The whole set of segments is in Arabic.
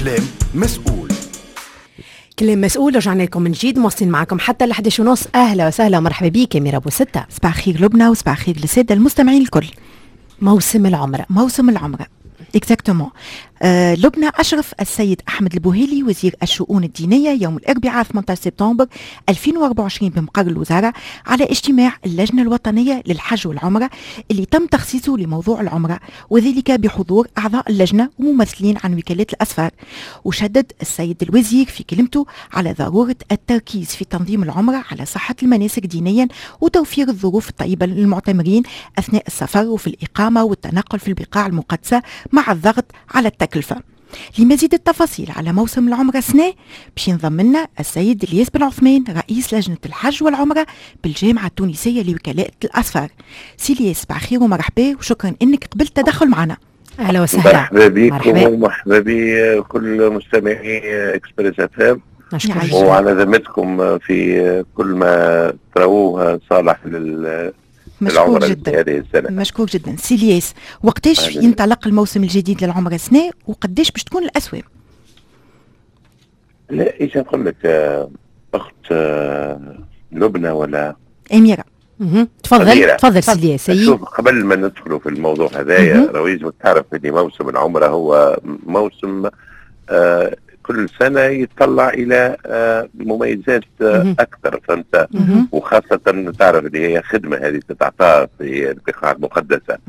كلام مسؤول. كلام مسؤول، رجعنا لكم من جديد، مواصلين معكم حتى ل 11:30. اهلا وسهلا ومرحبا بك يا ميرا ابو ستة. صباح خير لبنى وصباح خير للساده المستمعين الكل. موسم العمرة. موسم العمرة اكزاكتومون. لبنى أشرف السيد أحمد البوهيلي وزير الشؤون الدينية يوم الأربعاء 18 سبتمبر 2024 بمقر الوزارة على اجتماع اللجنة الوطنية للحج والعمرة اللي تم تخصيصه لموضوع العمرة، وذلك بحضور أعضاء اللجنة وممثلين عن وكالات الأسفار. وشدد السيد الوزير في كلمته على ضرورة التركيز في تنظيم العمرة على صحة المناسك دينيا وتوفير الظروف الطيبة للمعتمرين أثناء السفر وفي الإقامة والتنقل في البقاع المقدسة مع الضغط على التكلفة. لمزيد التفاصيل على موسم العمرة سنة باش ينضم لنا السيد الياس بن عثمان رئيس لجنة الحج والعمرة بالجامعة التونسية لوكالات الأسفار. سي الياس صباح خير ومرحبا وشكرا انك قبلت تدخل معنا. اهلا وسهلا. مرحبا بكم ومرحبا بكل مستمعي اكسبريس اف ام، وعلى ذمتكم في كل ما تروه صالح مشكور جدا. مشكور جدا. سي الياس، وقتاش ينطلق الموسم الجديد للعمرة السنة وقداش باش تكون الأسواق؟ لا ايش نقول لك اخت لبنى ولا اميرة؟ تفضل سي الياس. شوف، قبل ما ندخلوا في الموضوع هذايا رويز تعرف ان موسم العمرة هو موسم كل سنة يتطلع إلى مميزات أكثر، فهمت؟ وخاصة تعرف اللي هي خدمة هذه تتعطى في البقاع المقدسة.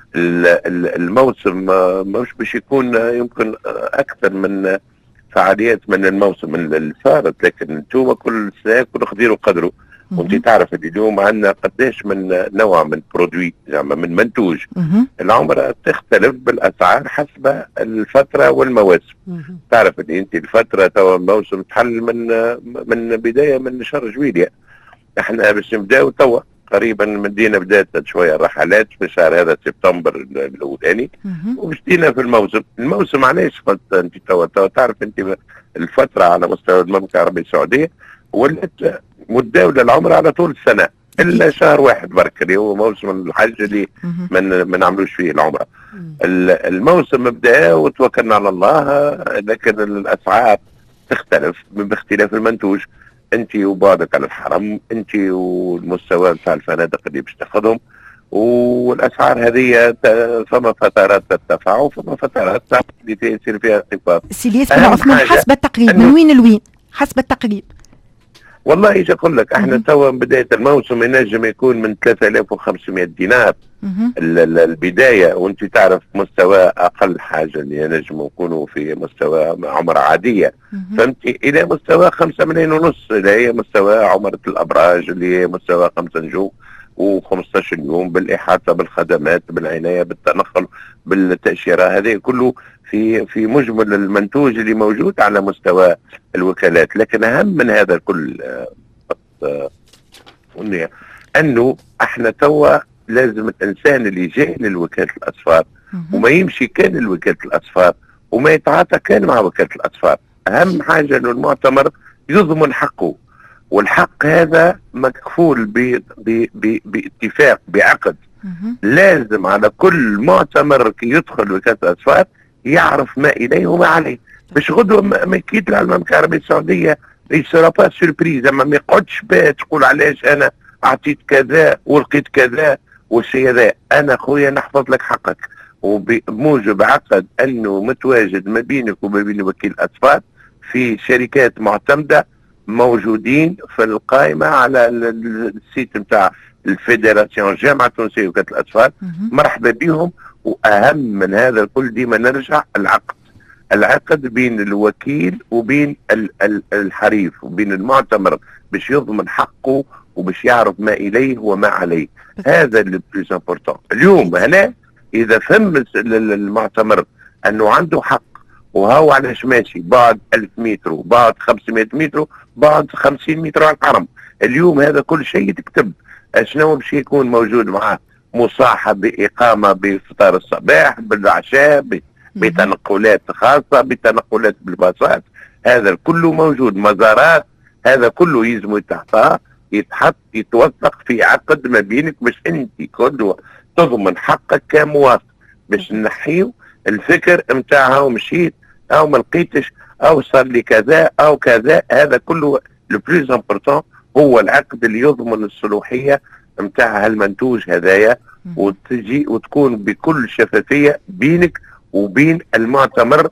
الموسم مش باش يكون يمكن أكثر من فعاليات من الموسم اللي صارت، لكن انتم كل سنة كل خدير وقدره. وانت تعرف اللي اليوم عندنا قداش من نوع من برودوي، يعني من منتوج. العمرة تختلف بالاسعار حسب الفترة والمواسم. تعرف اللي انت الفترة توا الموسم تحل من بداية من شهر جويلية. احنا باش نبداو توا قريبا مدينا بدات شوية الرحلات في شهر هذا سبتمبر الاولاني، وبدينا في الموسم علاش قلت انت توا تعرف انت الفترة على مستوى المملكة العربية السعودية ولات متداولة العمرة على طول السنة إلا شهر واحد برك اللي هو موسم الحج اللي ما نعملوش فيه العمرة. الموسم بدأ وتوكلنا على الله، لكن الأسعار تختلف باختلاف المنتوج. أنت وبعدك على الحرم، أنت والمستوى بتاع الفنادق اللي باش تاخذهم، والأسعار هذه فما فترات ترتفع وفما فترات اللي يصير فيها انخفاض. سي الياس بن عثمان، حسب التقريب من وين لوين؟ حسب التقريب والله ايش اقول لك، احنا توا بدايه الموسم ينجم يكون من 3500 دينار البدايه، وانت تعرف مستوى اقل حاجه اللي ينجم يكونوا في مستوى عمره عاديه، فهمتي، الى مستوى 5 ملايين ونص اللي هي مستوى عمره الابراج اللي هي مستوى 5 نجوم و15 يوم بالاحاطه بالخدمات بالعنايه بالتنقل بالتاشيره. هذا كله في مجمل المنتوج اللي موجود على مستوى الوكالات. لكن اهم من هذا الكل انه احنا توا لازم الانسان اللي جاي للوكالة الاسفار وما يمشي كان لوكالة الاسفار وما يتعاطى كان مع وكالة الاسفار. اهم حاجة انه المعتمر يضمن حقه، والحق هذا مكفول باتفاق بعقد. لازم على كل معتمر كي يدخل وكالة الاسفار يعرف ما اليه وما عليه، باش غدوه ما يطلع المملكه العربيه السعوديه يصير با سوربريز، اما ما يقعدش بقى تقول علاش انا اعطيت كذا ولقيت كذا والشيء هذا. انا خويا نحفظ لك حقك، وبموجب عقد انه متواجد ما بينك وما بين وكيل الاسفار في شركات معتمده موجودين في القائمه على السيت نتاع الفيدراسيون الجامعه التونسيه لوكالة الاسفار. مرحبا بهم. واهم من هذا الكل ديما نرجع العقد بين الوكيل وبين الحريف وبين المعتمر باش يضمن حقه وباش يعرف ما اليه وما عليه. هذا اللي بليس امبورتون اليوم هنا. اذا فهم المعتمر انه عنده حق وهو علاش ماشي بعد 1000 متر وبعد 500 متر بعد 50 متر على الحرم، اليوم هذا كل شيء تكتب شنو باش يكون موجود معاه، مصاحب بإقامة بفطار الصباح بالعشاء بتنقلات خاصة بتنقلات بالباصات، هذا كله موجود. مزارات هذا كله يلزم يتحط يتوثق في عقد ما بينك باش انت كله تضمن حقك كمواطن، باش نحيو الفكر نتاعها ومشيت او ما لقيتش او صار لي كذا او كذا. هذا كله لو بلوز امبورتون هو العقد اللي يضمن الصلوحيه نتاع هالمنتوج هذايا، وتجي وتكون بكل شفافيه بينك وبين المعتمر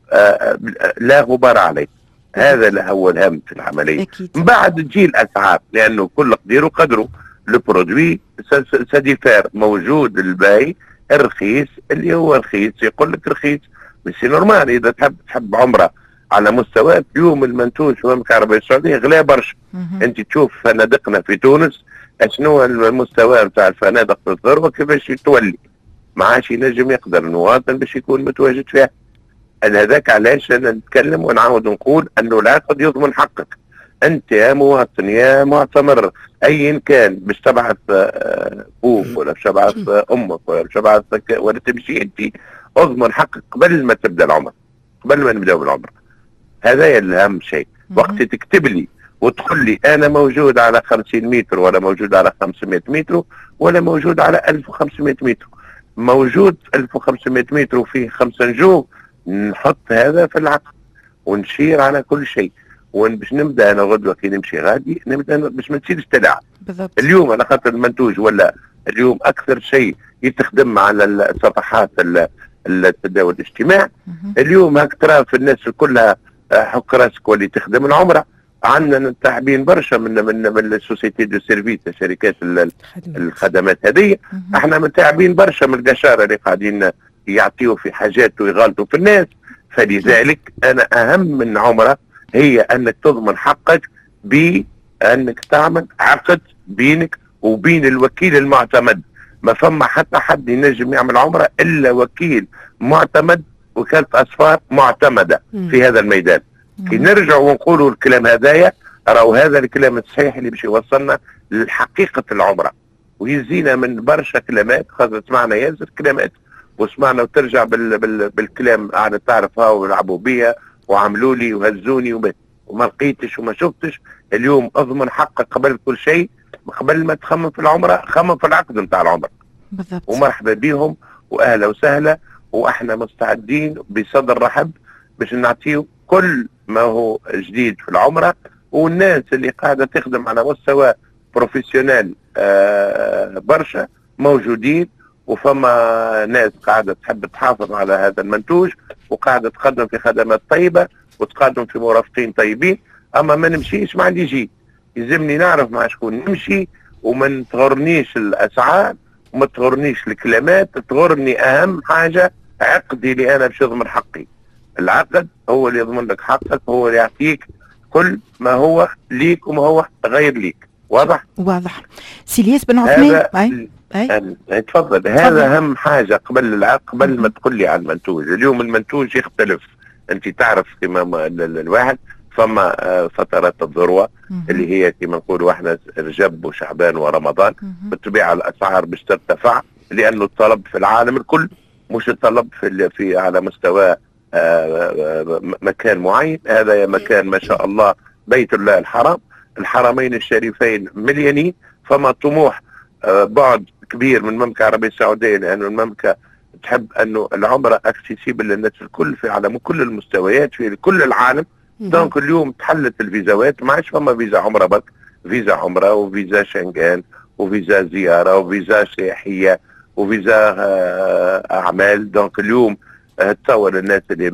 لا غبار عليه. هذا هو الهم في العمليه. من بعد تجي الاسعار، لانه كل قدير وقدره. لو برودوي ساديفير موجود الباي الرخيص اللي هو رخيص يقول لك رخيص، مش نورمال. اذا تحب عمره على مستوى اليوم المنتوج في المملكه العربيه السعوديه غلا برشا. انت تشوف فنادقنا في تونس شنو المستوى نتاع الفنادق في الذروه كيفاش تولي، ما عادش ينجم يقدر المواطن باش يكون متواجد فيها. هذاك علاش انا نتكلم ونعاود نقول انه العقد يضمن حقك. انت يا مواطن يا معتمر ايا كان باش تبعث ابوك ولا باش تبعث امك ولا باش تبعث ولا تمشي انت، اضمن حقك قبل ما تبدا العمر، قبل ما نبداو بالعمر. هذا الاهم شيء. وقت تكتب لي وتقول لي انا موجود على 50 متر ولا موجود على 500 متر ولا موجود على 1500 متر، موجود 1500 متر وفيه 5 نجوم، نحط هذا في العقد ونشير على كل شيء. باش نبدا انا غدوه كي نمشي غادي نبدا باش ما تصيرش تلاعب. اليوم على خاطر المنتوج ولا اليوم اكثر شيء يتخدم على الصفحات التداول الاجتماعي. اليوم هاك ترى في الناس كلها حك راسك واللي تخدم العمره. عندنا تعبين برشا من السوسيتي دو سيرفيس، شركات الخدمات هذه. احنا متعبين برشا من القشاره اللي قاعدين يعطيوا في حاجات ويغلطوا في الناس. فلذلك انا اهم من عمره هي انك تضمن حقك بانك تعمل عقد بينك وبين الوكيل المعتمد. ما فما حتى حد ينجم يعمل عمره الا وكيل معتمد، وكالة اسفار معتمده في هذا الميدان. كي نرجع ونقولوا الكلام هذايا راهو هذا الكلام الصحيح اللي باش يوصلنا لحقيقه العمره، ويزينا من برشا كلمات. خاصة سمعنا ياسر كلمات وسمعنا وترجع بالكلام قاعده تعرف هاو لعبوا بيا وعملوا لي وهزوني وما لقيتش وما شفتش. اليوم اضمن حقك قبل كل شيء، قبل ما تخمم في العمره خمم في العقد نتاع العمره. بالضبط. ومرحبا بهم واهلا وسهلا، واحنا مستعدين بصدر رحب باش نعطيو كل ما هو جديد في العمره. والناس اللي قاعده تخدم على مستوى بروفيسيونيل برشا موجودين، وفما ناس قاعده تحب تحافظ على هذا المنتوج وقاعده تقدم في خدمات طيبه وتقدم في مرافقين طيبين. اما ما نمشيش مع اللي يجي، يلزمني نعرف مع شكون نمشي، وما تغرنيش الاسعار وما تغرنيش الكلمات، تغرني اهم حاجه عقدي اللي انا باش اضمن حقي. العقد هو اللي يضمن لك حقك، هو اللي يعطيك كل ما هو ليك وما هو غير ليك. واضح؟ واضح. سيلياس بن عثمان. تفضل. هذا اهم حاجه قبل العقد، قبل ما تقول لي على المنتوج. اليوم المنتوج يختلف، انت تعرف كما الواحد فما فترات الذروه اللي هي كما نقولوا احنا رجب وشعبان ورمضان. بالطبيعه الاسعار باش ترتفع لانه الطلب في العالم الكل، مش الطلب في على مستوى مكان معين. هذا مكان ما شاء الله بيت الله الحرام، الحرمين الشريفين مليانين. فما طموح بعد كبير من المملكه العربيه السعوديه، لانه المملكه تحب انه العمره اكسيسيبل للناس الكل في على كل المستويات في كل العالم. دونك اليوم تحلت الفيزاوات، ما عادش فما فيزا عمره برك، فيزا عمره وفيزا شنغان وفيزا زياره وفيزا سياحيه وفيزا اعمال. دونك اليوم تصور الناس اللي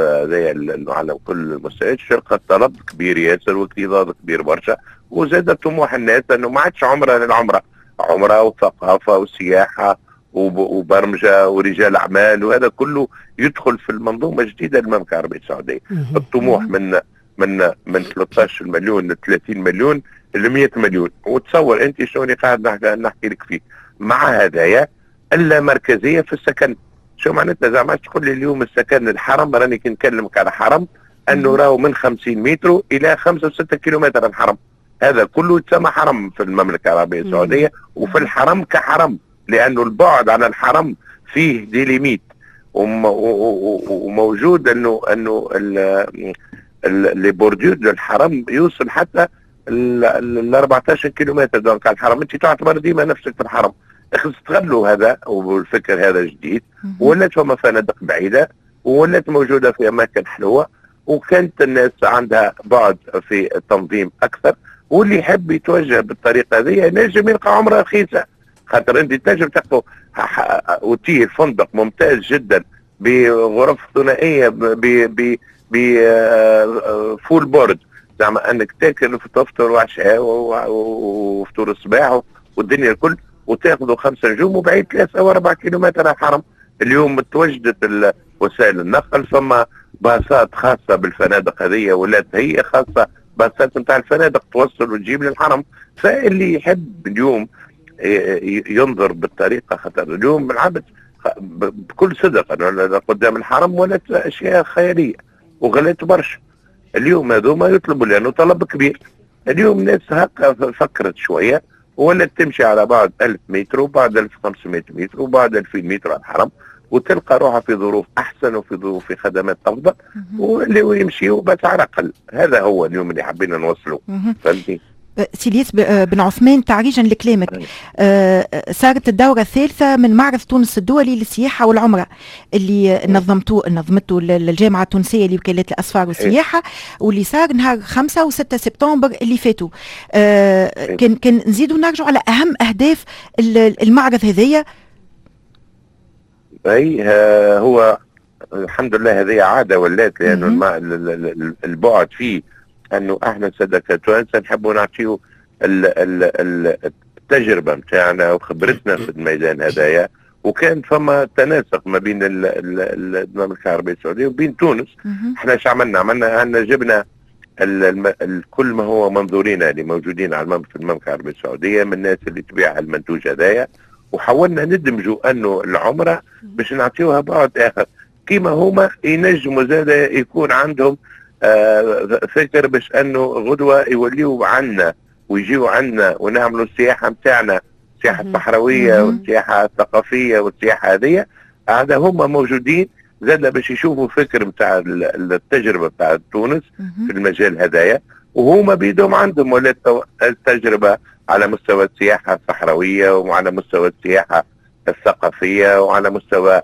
على كل المستويات شرقة طلب كبير ياسر واكتظاظ كبير برشا، وزاد طموح الناس انه ما عادش عمره للعمره، عمره وثقافه وسياحه وبرمجه ورجال اعمال، وهذا كله يدخل في المنظومه الجديده للمملكه العربيه السعوديه. الطموح من 13 مليون ل 30 مليون ل 100 مليون. وتصور انت شلون قاعد نحكي لك فيه. مع هدايا الا مركزيه في السكن. شو معناتها زعما تقول لي اليوم السكن الحرم، راني كي نكلمك على حرم انه راهو من 50 متر الى 5 و6 كيلومتر الحرم. هذا كله يتسمى حرم في المملكه العربيه السعوديه، وفي الحرم كحرم، لانه البعد عن الحرم فيه دي ليميت، وموجود انه اللي بوردير للحرم يوصل حتى ال 14 كيلومتر. دونك الحرم انت تعتبر ديما نفسك في الحرم. استغلوا هذا والفكر هذا جديد، ولات فما فنادق بعيده وولات موجوده في اماكن حلوه، وكانت الناس عندها بعد في التنظيم اكثر. واللي يحب يتوجه بالطريقه هذه ينجم يلقى عمره رخيصه، خاطر انت تنجم تلقى اوتيل فندق ممتاز جدا بغرف ثنائيه بفول بورد، زعما انك تاكل وتفطر وعشاء وفطور الصباح والدنيا الكل، وتاخذوا 5 نجوم وبعيد 3 أو 4 كيلومتر على الحرم. اليوم تواجدت وسائل النقل، ثم باصات خاصه بالفنادق هذه، ولات هي خاصه باصات نتاع الفنادق توصل وتجيب للحرم. فاللي يحب اليوم ينظر بالطريقه، خاطر اليوم العبد بكل صدق قدام الحرم ولات اشياء خياليه وغلات برشا. اليوم هذوما يطلبوا لانه طلب كبير. اليوم الناس هكا فكرت شويه ولات تمشي على بعد 1000 متر وبعد 1500 متر وبعد 2000 متر على الحرم، وتلقى روحها في ظروف احسن وفي خدمات افضل، واللي يمشيوا باسعار اقل. هذا هو اليوم اللي حبينا نوصله. فهمتني؟ سيليس بن عثمان، تعريجا لكلامك، صارت الدورة الثالثة من معرض تونس الدولي للسياحة والعمرة اللي نظمته الجامعة التونسية لوكالات الأسفار والسياحة، واللي صار نهار 5 و6 سبتمبر اللي فاتوا. كان نزيدوا نرجعوا على أهم أهداف المعرض هذية. أي هو الحمد لله هذه عادة ولات، لأنه البعد فيه انه احنا سادة كتوانسة نحبوا نعطيو التجربة متاعنا وخبرتنا في الميدان هذايا. وكان فما تناسق ما بين المملكة العربية السعودية وبين تونس. احنا ايش عملنا جبنا كل ما هو منظورين اللي موجودين في المملكة العربية السعودية من الناس اللي تبيع المنتوج هذايا، وحاولنا ندمجوا انه العمرة باش نعطيوها بعد اخر، كيما هما ينجموا زاد يكون عندهم فكر باش انه غدوه يوليوا عنا ويجيوا عنا ونعملوا السياحه نتاعنا، السياحه الصحراويه والسياحه الثقافيه والسياحه هذه. هذا هم موجودين زاد باش يشوفوا فكر نتاع التجربه نتاع تونس في المجال هذايا، وهما بيدهم عندهم ولات التجربه على مستوى السياحه الصحراويه وعلى مستوى السياحه الثقافيه وعلى مستوى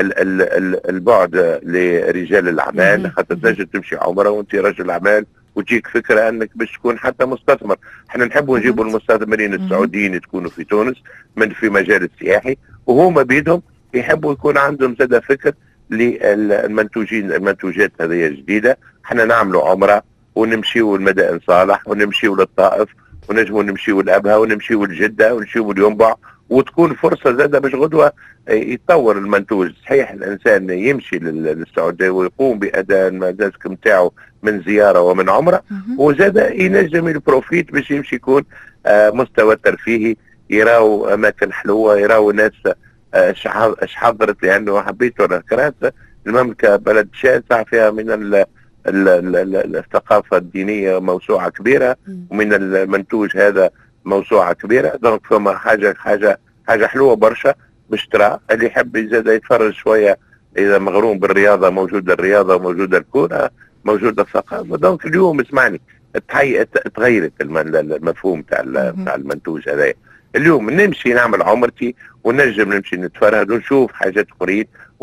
البعد لرجال الاعمال. خاطر تنجم تمشي عمره وانت رجل اعمال وتجيك فكره انك باش تكون حتى مستثمر. احنا نحبوا نجيبوا المستثمرين السعوديين يكونوا في تونس في مجال السياحي، وهما بيدهم يحبوا يكون عندهم زاد فكر المنتوجات هذه جديده. احنا نعملوا عمره ونمشيوا المدائن صالح ونمشيوا للطائف ونجموا نمشيوا لابها ونمشيوا لجده ونمشيوا لينبع، وتكون فرصه زاده باش غدوه يتطور المنتوج. صحيح الانسان يمشي للسعوديه ويقوم باداء المناسك نتاعو من زياره ومن عمره، وزاد ينجم البروفيت باش يمشي يكون مستوى ترفيهي، يراو اماكن حلوه، يراو ناس اش حضرت. لانه حبيت ولا كرهت المملكه بلد شاسع فيها من الثقافه الدينيه موسوعه كبيره، ومن المنتوج هذا موسوعه كبيره. دونك فما حاجه حلوه برشا باش ترى. اللي يحب يزاد يتفرج شويه، اذا مغروم بالرياضه موجوده الرياضه وموجوده الكوره موجوده الثقافه. دونك اليوم اسمعني تغيرت المفهوم تاع المنتوج هذا. اليوم نمشي نعمل عمرتي ونجم نمشي نتفرج ونشوف حاجات اخرين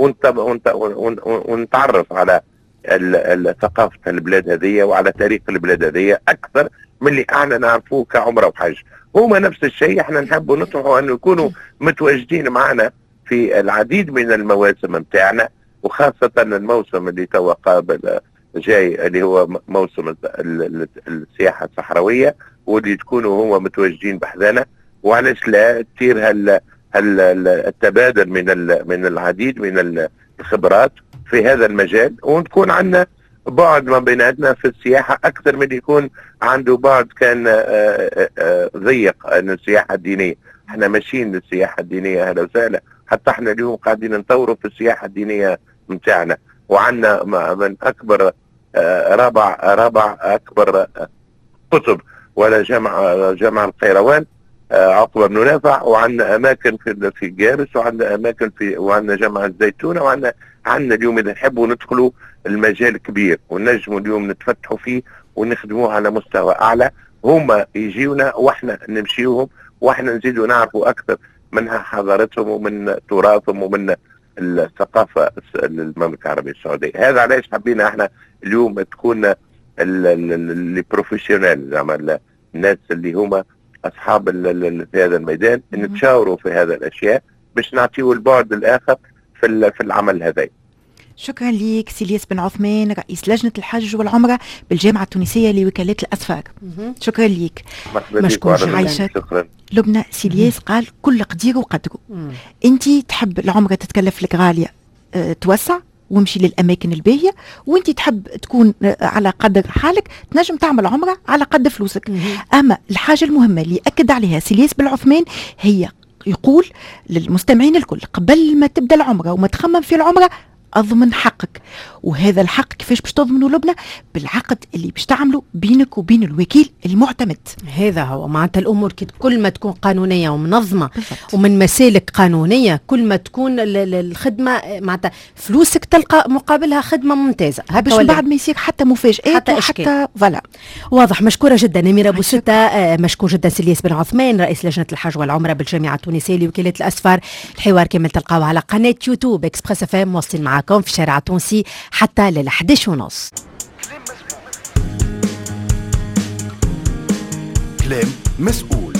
ونتعرف على ثقافه البلاد هذه وعلى تاريخ البلاد هذه اكثر من اللي احنا نعرفوه كعمره وحج. هما نفس الشيء احنا نحبوا نطمحوا انه يكونوا متواجدين معنا في العديد من المواسم نتاعنا، وخاصه الموسم اللي توا قابل جاي اللي هو موسم السياحه الصحراويه، واللي تكونوا هما متواجدين بحذانا. وعلاش لا تصير التبادل من العديد من الخبرات في هذا المجال، ونكون عندنا بعد ما بيناتنا في السياحه اكثر من يكون عنده بعد كان ضيق عن السياحه الدينيه. احنا ماشيين للسياحه الدينيه اهلا وسهلا، حتى احنا اليوم قاعدين نطوروا في السياحه الدينيه نتاعنا، وعندنا من اكبر رابع اكبر قطب ولا جامع القيروان عقبة بن نافع، وعندنا اماكن في جارس، وعندنا اماكن وعندنا جامع الزيتونه، وعندنا اليوم اذا نحبوا ندخلوا المجال كبير ونجموا اليوم نتفتحوا فيه ونخدموه على مستوى اعلى. هما يجيونا واحنا نمشيوهم، واحنا نزيدوا نعرفوا اكثر من حضارتهم ومن تراثهم ومن الثقافة للمملكة العربية السعودية. هذا علاش حبينا احنا اليوم تكون اللي بروفيشنال، زعما الناس اللي هما أصحاب في هذا الميدان نتشاوروا في هذا الأشياء باش نعطيوا البعد الآخر في العمل هذا. شكرا ليك سي الياس بن عثمان، رئيس لجنة الحج والعمرة بالجامعة التونسية لوكالات الأسفار. شكرا ليك. مشكور عايشك. شكرا. لبنى، سي الياس قال كل قدير وقدره. انت تحب العمرة تتكلف لك غالية، توسع وامشي للأماكن الباهية، وانت تحب تكون على قدر حالك تنجم تعمل عمرة على قدر فلوسك. أما الحاجة المهمة اللي أكد عليها سي الياس بن عثمان هي يقول للمستمعين الكل قبل ما تبدأ العمرة وما تخمم في العمرة أضمن حقك. وهذا الحق كيفاش باش تضمنه لبنى؟ بالعقد اللي باش تعمله بينك وبين الوكيل المعتمد. هذا هو معناتها الأمور كل ما تكون قانونية ومنظمة ومن مسالك قانونية، كل ما تكون الخدمة معناتها فلوسك تلقى مقابلها خدمة ممتازة، باش بعد ما يصير حتى مفاجآت حتى فوالا. واضح. مشكورة جدا أميرة بوستة، مشكور جدا سي الياس بن عثمان رئيس لجنة الحج والعمرة بالجامعة التونسية لوكالة الأسفار. الحوار كامل تلقاوه على قناة يوتيوب إكسبريس اف ام، واصلين معكم في شارع تونسي حتى لل11:30. كلام مسؤول.